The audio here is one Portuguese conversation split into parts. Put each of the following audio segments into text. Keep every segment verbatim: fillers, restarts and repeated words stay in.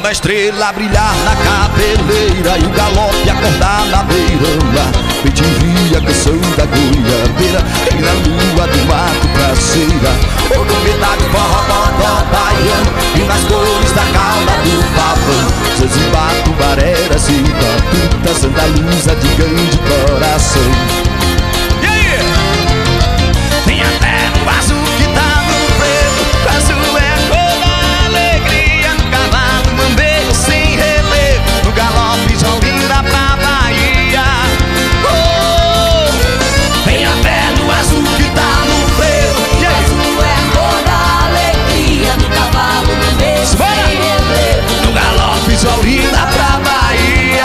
Quando a estrela brilhar na cabeleira e o galope acordar na beira-mar, pedir a canção da goiabeira e na lua do mato praceira, ou combinar de forró, bodó, baiano e nas cores da calda do pavão, Zanzibar, Tubarera, Cipatuta, Santa Lusa de grande coração. E aí? Tem até no azul que tá no preto, o azul é a cor da alegria, no cavalo mambeiro sem relevo, no galope Jolinda pra Bahia. Oh! Tem até no azul que tá no preto, o azul é a cor da alegria, no cavalo mambeiro sem relevo, no galope Jolinda pra Bahia.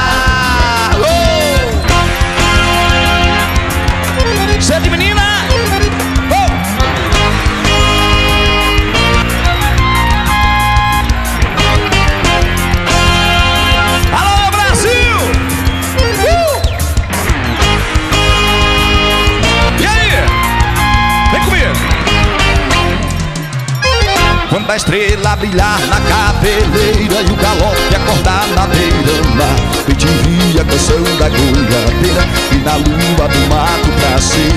Oh! Cheio de menina! Quando a estrela brilhar na cabeleira e o galope acordar na beira-mar, pedir a canção da goiabeira e na lua do mato praceira,